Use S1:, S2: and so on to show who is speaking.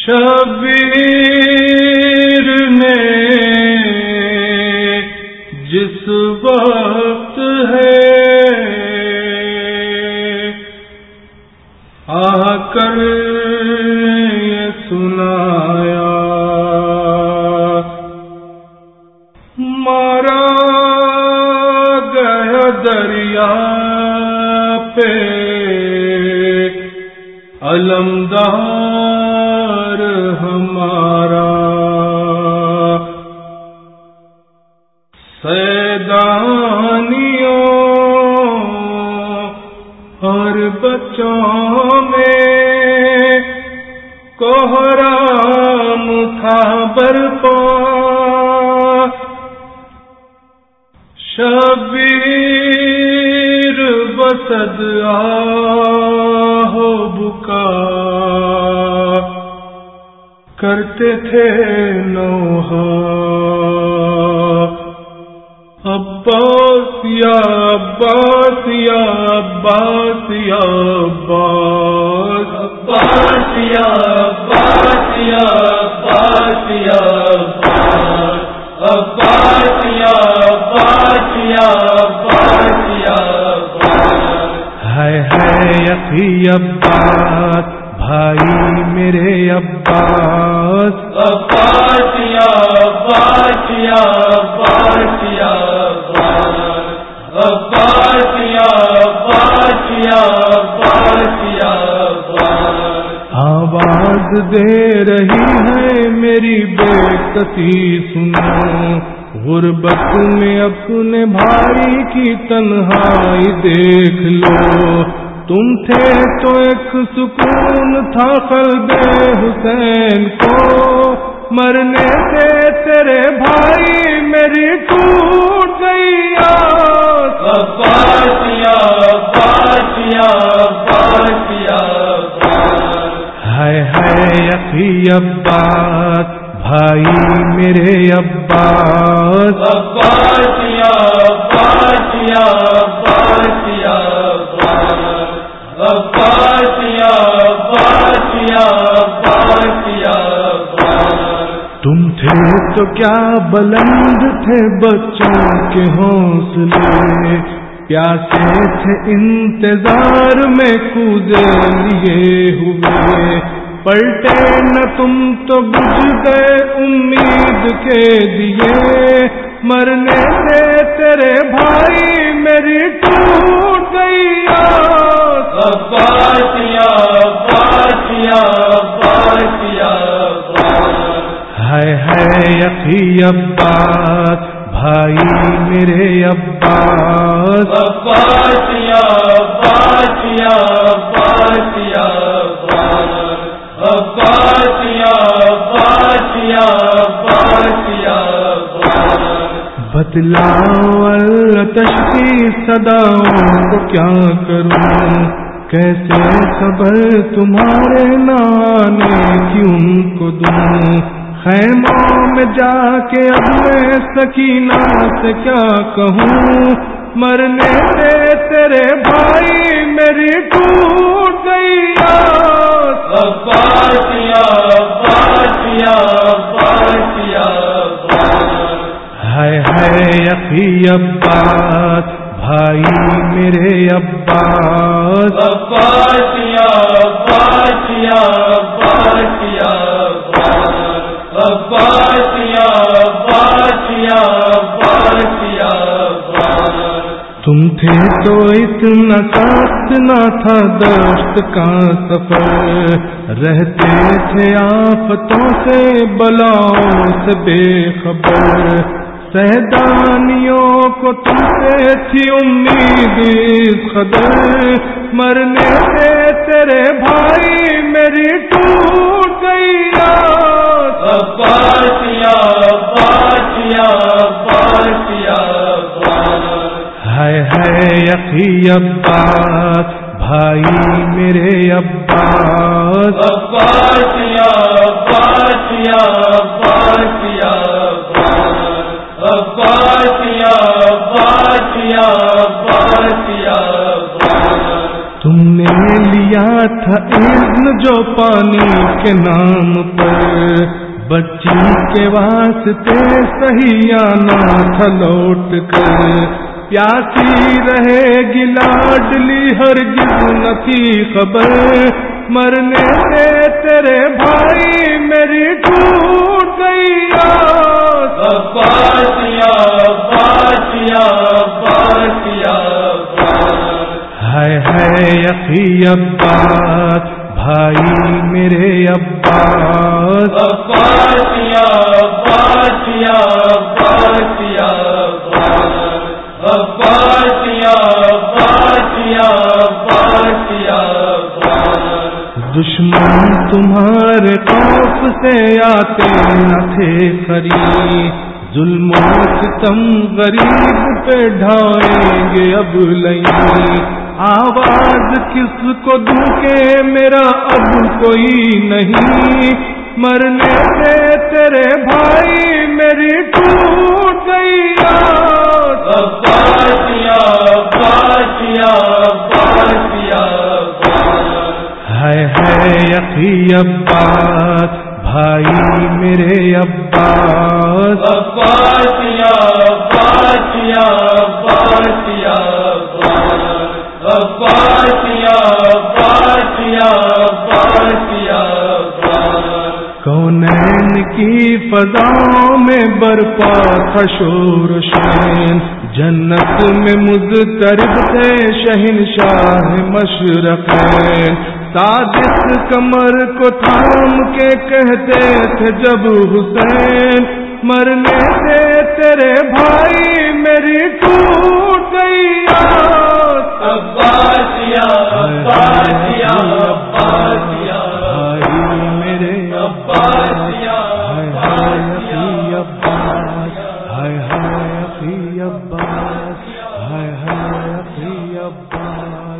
S1: شبیر نے جس وقت ہے آ کر یہ سنایا، مارا گیا دریا پہ علمدار ہمارا، سیدانیوں اور بچوں میں کوہرام تھا برپا، شبیر بسد آہ و بکا کرتے تھے نوحہ، عباس یا عباس یا عباس یا عباس، عباس یا عباس یا عباس یا عباس، عباس یا عباس یا عباس یا عباس، ہے یقی عباس بھائی میرے عباس، عباس یا عباس یا عباس یا عباس، عباس یا عباس یا عباس یا عباس، آواز دے رہی ہے میری بے کسی سنو، غربت میں اپنے بھائی کی تنہائی دیکھ لو، تم تھے تو ایک سکون تھا قلب حسین کو، مرنے سے تیرے بھائی میری ٹوٹ گئی آس، عباس یا عباس یا عباس یا عباس، ہے یقی عباس بھائی میرے عباس، عباس یا عباس یا عباس یا عباس، عباس یا عباس یا عباس یا عباس، تم تھے تو کیا بلند تھے بچوں کے حوصلے، پیاسے تھے انتظار میں کوزے لیے ہوئے، پلٹے نہ تم تو بجھ گئے امید کے دیے، مرنے سے تیرے بھائی میری ٹوٹ گئی آس، عباس یا عباس یا عباس یا عباس، ہے یقی عباس بھائی میرے عباس، عباس یا عباس یا عباس یا عباس، عباس یا عباس یا عباس یا عباس، بتلاؤ اللہ تشکی صداؤں کو کیا کروں، کیسے خبر تمہارے نانے کی ان کو دوں، خیموں میں جا کے اب میں سکینہ سے کیا کہوں، مرنے سے تیرے بھائی میری ٹوٹ گئی آس، عباس یا عباس یا عباس یا عباس، ہے یقی عباس بھائی میرے عباس، عباس یا عباس یا عباس یا عباس، عباس یا عباس یا عباس یا عباس، تم تھے تو اتنا سخت نہ تھا دشت کا سفر، رہتے تھے آفتوں سے بلاؤں سے بے خبر، سیدانیوں کو تم سے تھی امید اس قدر، مرنے سے تیرے بھائی میری ٹوٹ گئی آس، عباس یا عباس یا عباس یا عباس، ہے یقی عباس بھائی میرے عباس، عباس یا عباس یا عباس یا عباس، عباس یا عباس یا عباس یا عباس، تم نے لیا تھا اذن جو پانی کے نام پر، بچی کے واسطے سہیانا تھا لوٹ کر، پیاسی رہے گی لاڈلی ہرگز نہ تھی خبر، مرنے سے تیرے بھائی میری ٹوٹ گئی آس،
S2: عباس یا عباس یا عباس یا عباس،
S1: ہائے ہائے اخی عباس بھائی میرے عباس،
S2: عباس یا عباس یا عباس یا عباس، عباس یا عباس یا عباس یا عباس،
S1: دشمن تمہارے خوف سے آتے نہ تھے قریب، ظلم و ستم غریب پہ ڈھائیں گے اب لئی، آواز کس کو دوں کہ میرا اب کوئی نہیں، مرنے سے تیرے بھائی میری ٹوٹ گئی آس،
S2: عباس یا عباس یا عباس یا عباس،
S1: ہائے ہائے اخی عباس بھائی میرے عباس،
S2: عباس یا عباس یا عباس یا عباس، عباس یا عباس یا عباس یا عباس،
S1: کونین کی فضاؤں میں برپا تھا شور و شین، جنت میں مضطرب تھے شہنشاہ مشرقین، صادق کمر کو تھام کے کہتے تھے جب حسین، مرنے سے تیرے بھائی میری ٹوٹ گئی آس،
S2: عباس یا عباس یا عباس یا
S1: بھائی میرے
S2: عباس یا
S1: ہائے ہائے عباس، ہائے ہائے اخی عباس، ہائے ہائے اخی عباس۔